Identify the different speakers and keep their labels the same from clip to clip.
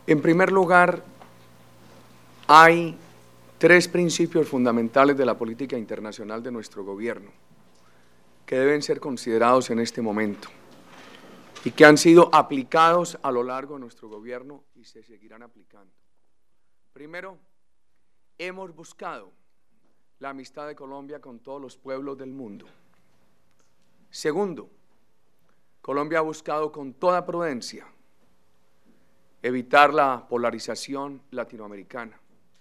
Speaker 1: En primer lugar, hay tres principios fundamentales de la política internacional de nuestro gobierno que deben ser considerados en este momento y que han sido aplicados a lo largo de nuestro gobierno y se seguirán aplicando. Primero, hemos buscado la amistad de Colombia con todos los pueblos del mundo. Segundo, Colombia ha buscado con toda prudencia evitar la polarización latinoamericana,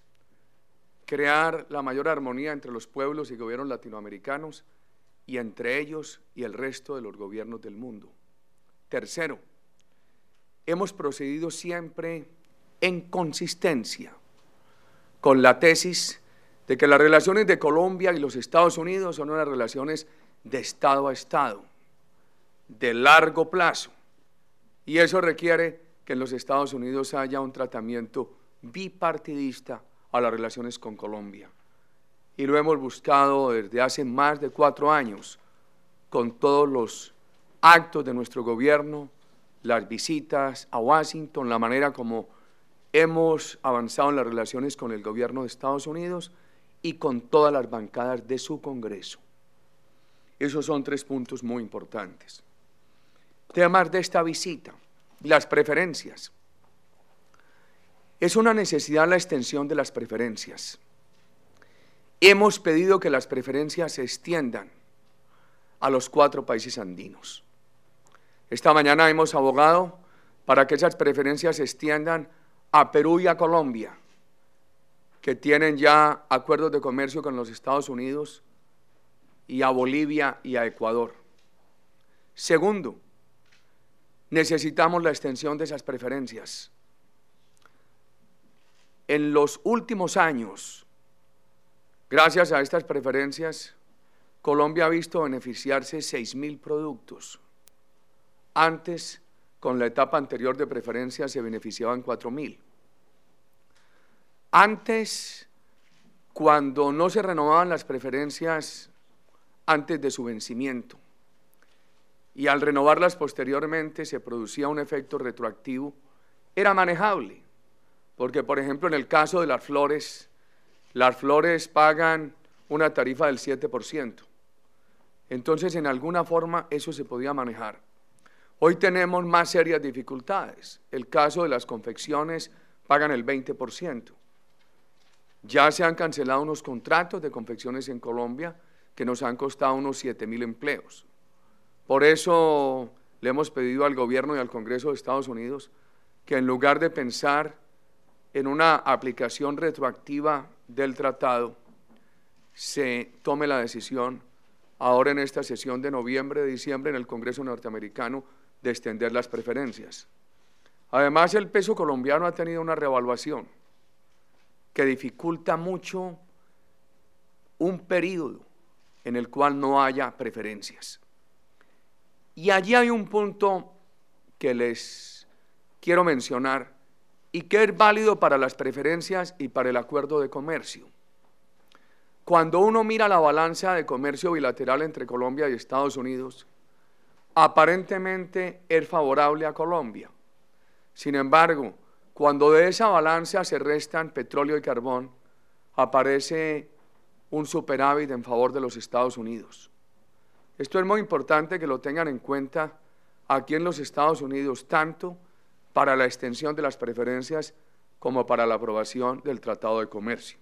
Speaker 1: crear la mayor armonía entre los pueblos y gobiernos latinoamericanos y entre ellos y el resto de los gobiernos del mundo. Tercero, hemos procedido siempre en consistencia con la tesis de que las relaciones de Colombia y los Estados Unidos son unas relaciones de Estado a Estado, de largo plazo, y eso requiere que en los Estados Unidos haya un tratamiento bipartidista a las relaciones con Colombia. Y lo hemos buscado desde hace más de 4 años, con todos los actos de nuestro gobierno, las visitas a Washington, la manera como hemos avanzado en las relaciones con el gobierno de Estados Unidos y con todas las bancadas de su Congreso. Esos son 3 puntos muy importantes. Temas de esta visita: las preferencias. Es una necesidad la extensión de las preferencias. Hemos pedido que las preferencias se extiendan a los 4 países andinos. Esta mañana hemos abogado para que esas preferencias se extiendan a Perú y a Colombia, que tienen ya acuerdos de comercio con los Estados Unidos, y a Bolivia y a Ecuador. Segundo, necesitamos la extensión de esas preferencias. En los últimos años, gracias a estas preferencias, Colombia ha visto beneficiarse 6.000 productos. Antes, con la etapa anterior de preferencias, se beneficiaban 4.000. Antes, cuando no se renovaban las preferencias antes de su vencimiento, y al renovarlas posteriormente se producía un efecto retroactivo, era manejable, porque por ejemplo en el caso de las flores pagan una tarifa del 7%, entonces en alguna forma eso se podía manejar. Hoy tenemos más serias dificultades. El caso de las confecciones pagan el 20%. Ya se han cancelado unos contratos de confecciones en Colombia que nos han costado unos 7.000 empleos. Por eso le hemos pedido al gobierno y al Congreso de Estados Unidos que en lugar de pensar en una aplicación retroactiva del tratado, se tome la decisión ahora en esta sesión de noviembre, diciembre en el Congreso norteamericano de extender las preferencias. Además, el peso colombiano ha tenido una revaluación que dificulta mucho un periodo en el cual no haya preferencias. Y allí hay un punto que les quiero mencionar y que es válido para las preferencias y para el acuerdo de comercio. Cuando uno mira la balanza de comercio bilateral entre Colombia y Estados Unidos, aparentemente es favorable a Colombia. Sin embargo, cuando de esa balanza se restan petróleo y carbón, aparece un superávit en favor de los Estados Unidos. Esto es muy importante que lo tengan en cuenta aquí en los Estados Unidos, tanto para la extensión de las preferencias como para la aprobación del Tratado de Comercio.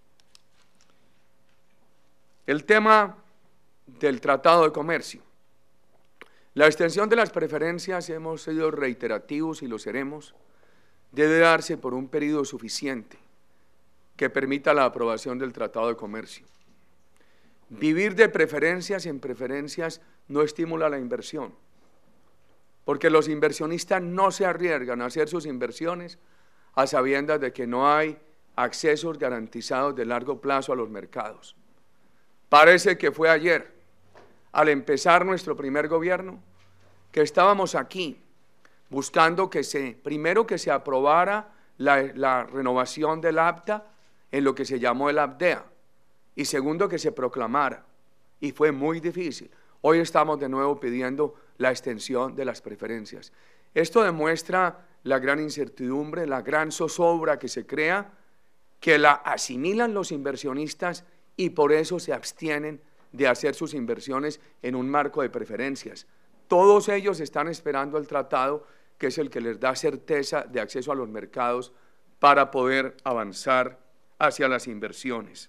Speaker 1: El tema del Tratado de Comercio. La extensión de las preferencias, hemos sido reiterativos y lo seremos, debe darse por un periodo suficiente que permita la aprobación del Tratado de Comercio. Vivir de preferencias en preferencias no estimula la inversión, porque los inversionistas no se arriesgan a hacer sus inversiones a sabiendas de que no hay accesos garantizados de largo plazo a los mercados. Parece que fue ayer, al empezar nuestro primer gobierno, que estábamos aquí buscando primero que se aprobara la renovación del APTA en lo que se llamó el APDEA, y segundo que se proclamara, y fue muy difícil. Hoy estamos de nuevo pidiendo la extensión de las preferencias. Esto demuestra la gran incertidumbre, la gran zozobra que se crea, que la asimilan los inversionistas y por eso se abstienen de hacer sus inversiones en un marco de preferencias. Todos ellos están esperando el tratado, que es el que les da certeza de acceso a los mercados para poder avanzar hacia las inversiones.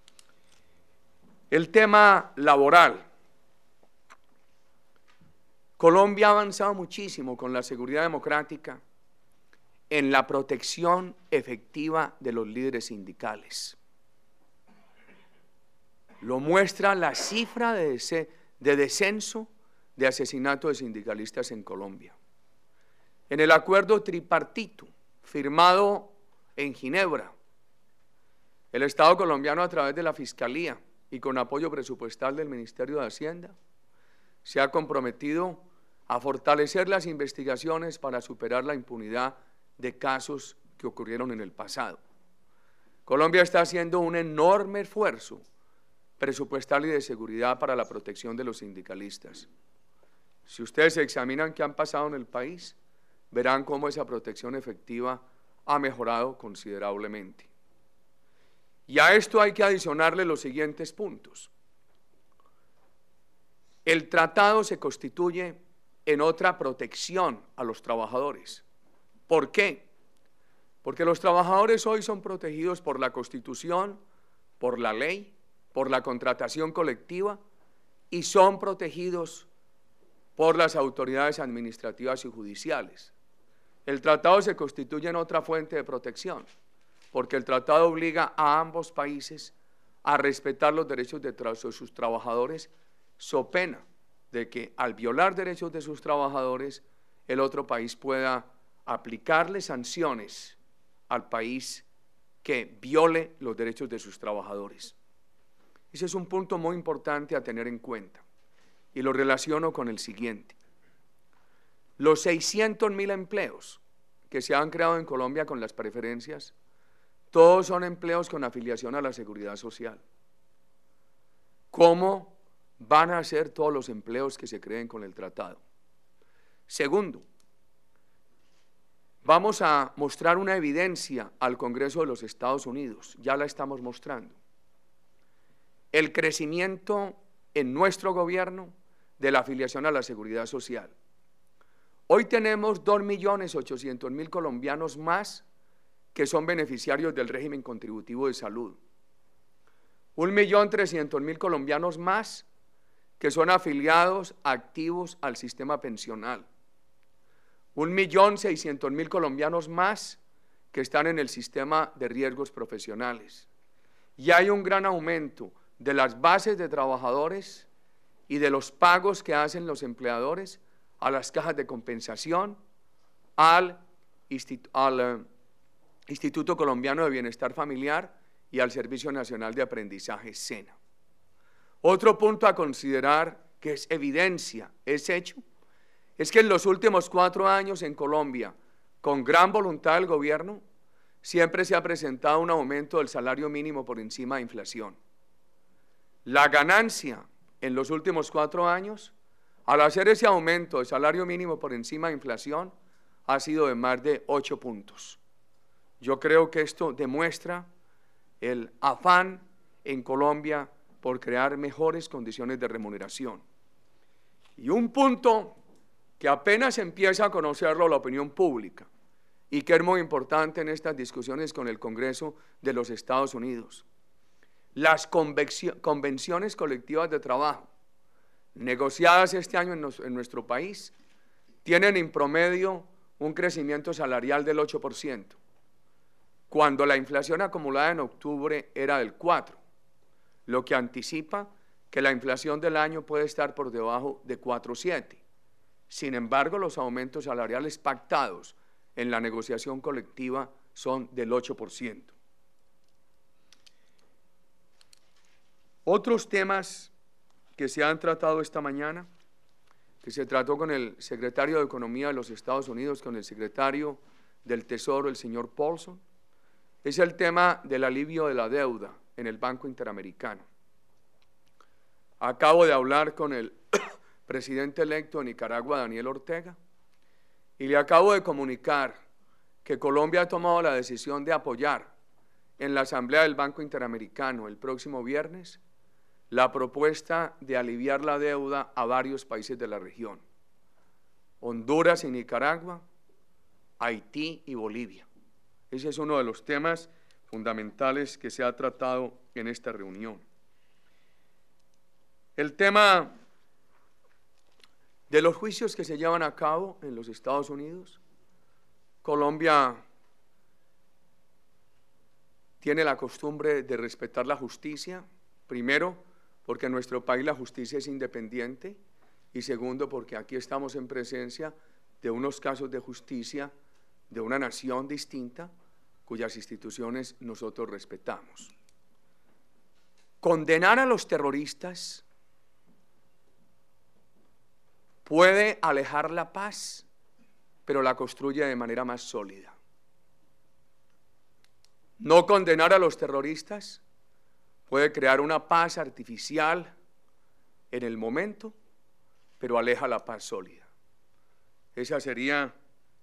Speaker 1: El tema laboral. Colombia ha avanzado muchísimo con la seguridad democrática en la protección efectiva de los líderes sindicales. Lo muestra la cifra de descenso de asesinato de sindicalistas en Colombia. En el acuerdo tripartito firmado en Ginebra, el Estado colombiano a través de la Fiscalía y con apoyo presupuestal del Ministerio de Hacienda se ha comprometido a fortalecer las investigaciones para superar la impunidad de casos que ocurrieron en el pasado. Colombia está haciendo un enorme esfuerzo presupuestal y de seguridad para la protección de los sindicalistas. Si ustedes examinan qué han pasado en el país, verán cómo esa protección efectiva ha mejorado considerablemente. Y a esto hay que adicionarle los siguientes puntos. El tratado se constituye en otra protección a los trabajadores. ¿Por qué? Porque los trabajadores hoy son protegidos por la Constitución, por la ley, por la contratación colectiva y son protegidos por las autoridades administrativas y judiciales. El tratado se constituye en otra fuente de protección, porque el tratado obliga a ambos países a respetar los derechos de sus trabajadores, so pena de que al violar derechos de sus trabajadores, el otro país pueda aplicarle sanciones al país que viole los derechos de sus trabajadores. Ese es un punto muy importante a tener en cuenta y lo relaciono con el siguiente. Los 600.000 empleos que se han creado en Colombia con las preferencias, todos son empleos con afiliación a la Seguridad Social. ¿Cómo van a ser todos los empleos que se creen con el tratado? Segundo, vamos a mostrar una evidencia al Congreso de los Estados Unidos, ya la estamos mostrando. El crecimiento en nuestro gobierno de la afiliación a la Seguridad Social. Hoy tenemos 2.800.000 colombianos más que son beneficiarios del régimen contributivo de salud. 1.300.000 colombianos más que son afiliados activos al sistema pensional. 1.600.000 colombianos más que están en el sistema de riesgos profesionales. Y hay un gran aumento de las bases de trabajadores y de los pagos que hacen los empleadores a las cajas de compensación, al Instituto Colombiano de Bienestar Familiar y al Servicio Nacional de Aprendizaje, SENA. Otro punto a considerar que es evidencia, es hecho, es que en los últimos 4 años en Colombia, con gran voluntad del gobierno, siempre se ha presentado un aumento del salario mínimo por encima de inflación. La ganancia en los últimos 4 años, al hacer ese aumento de salario mínimo por encima de inflación, ha sido de más de 8 puntos. Yo creo que esto demuestra el afán en Colombia por crear mejores condiciones de remuneración. Y un punto que apenas empieza a conocerlo la opinión pública y que es muy importante en estas discusiones con el Congreso de los Estados Unidos. Las convenciones colectivas de trabajo negociadas este año en nuestro país tienen en promedio un crecimiento salarial del 8%, cuando la inflación acumulada en octubre era del 4%, lo que anticipa que la inflación del año puede estar por debajo de 4,7%. Sin embargo, los aumentos salariales pactados en la negociación colectiva son del 8%. Otros temas que se han tratado esta mañana, que se trató con el secretario de Economía de los Estados Unidos, con el secretario del Tesoro, el señor Paulson, es el tema del alivio de la deuda en el Banco Interamericano. Acabo de hablar con el presidente electo de Nicaragua, Daniel Ortega, Y le acabo de comunicar que Colombia ha tomado la decisión de apoyar en la Asamblea del Banco Interamericano el próximo viernes la propuesta de aliviar la deuda a varios países de la región: Honduras y Nicaragua, Haití y Bolivia. Ese es uno de los temas fundamentales que se ha tratado en esta reunión. El tema de los juicios que se llevan a cabo en los Estados Unidos. Colombia tiene la costumbre de respetar la justicia, primero porque en nuestro país la justicia es independiente y segundo porque aquí estamos en presencia de unos casos de justicia de una nación distinta cuyas instituciones nosotros respetamos. Condenar a los terroristas puede alejar la paz, pero la construye de manera más sólida. No condenar a los terroristas puede crear una paz artificial en el momento, pero aleja la paz sólida. Ese sería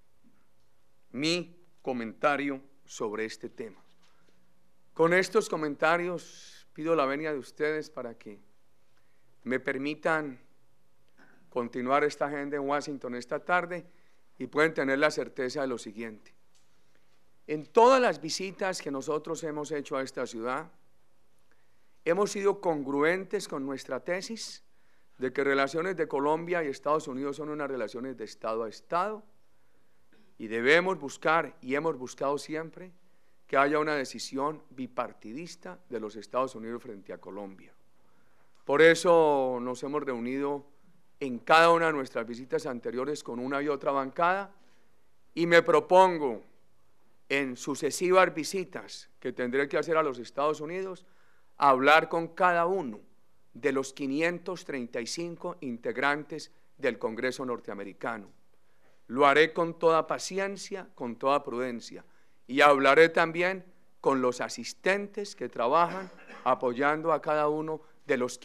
Speaker 1: mi comentario sobre este tema. Con estos comentarios pido la venia de ustedes para que me permitan continuar esta agenda en Washington esta tarde y pueden tener la certeza de lo siguiente. En todas las visitas que nosotros hemos hecho a esta ciudad, hemos sido congruentes con nuestra tesis de que relaciones de Colombia y Estados Unidos son unas relaciones de Estado a Estado y debemos buscar, y hemos buscado siempre, que haya una decisión bipartidista de los Estados Unidos frente a Colombia. Por eso nos hemos reunido en cada una de nuestras visitas anteriores con una y otra bancada y me propongo en sucesivas visitas que tendré que hacer a los Estados Unidos hablar con cada uno de los 535 integrantes del Congreso norteamericano. Lo haré con toda paciencia, con toda prudencia y hablaré también con los asistentes que trabajan apoyando a cada uno de los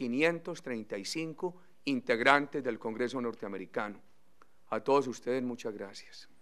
Speaker 1: 535 integrantes del Congreso norteamericano. A todos ustedes muchas gracias.